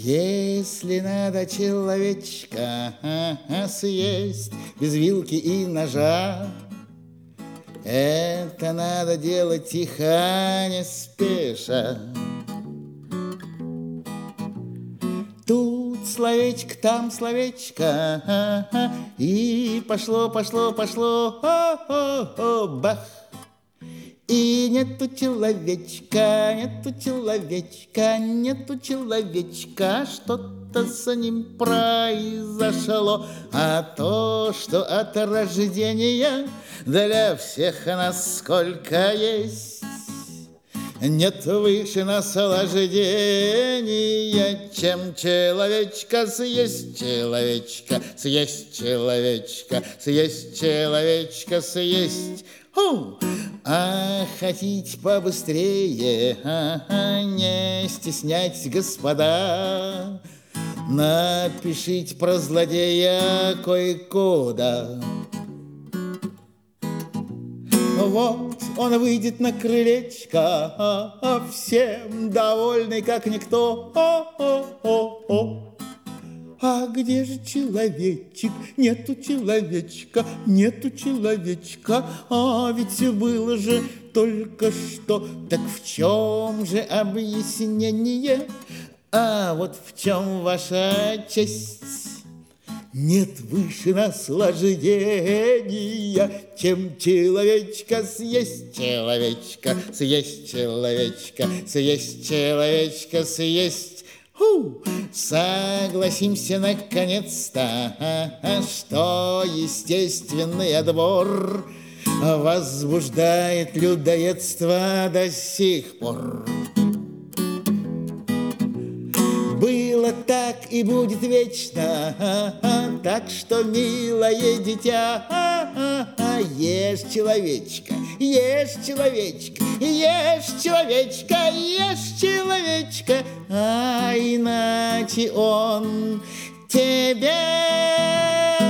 Если надо человечка съесть без вилки и ножа, это надо делать тихо, не спеша. Тут словечко, там словечко, и пошло, пошло, пошло, бах! И нету человечка, нету человечка, нету человечка, что-то с ним произошло. А то, что от рождения для всех нас сколько есть, нет выше наслаждения, чем человечка съесть, человечка съесть, человечка съесть, человечка съесть. А хотите побыстрее, не стеснять, господа, напишите про злодея кое-куда. Вот он выйдет на крылечко, всем довольный, как никто. А где же человечек? Нету человечка, нету человечка. А ведь было же только что. Так в чем же объяснение? А вот в чем ваша честь? Нет выше наслаждения, чем человечка съесть, человечка съесть, человечка съесть, человечка съесть. Согласимся наконец-то, что естественный отбор возбуждает людоедство до сих пор. Было так и будет вечно, так что, милое дитя, ешь человечка, ешь человечка, ешь человечка, ешь человечка, а иначе он тебе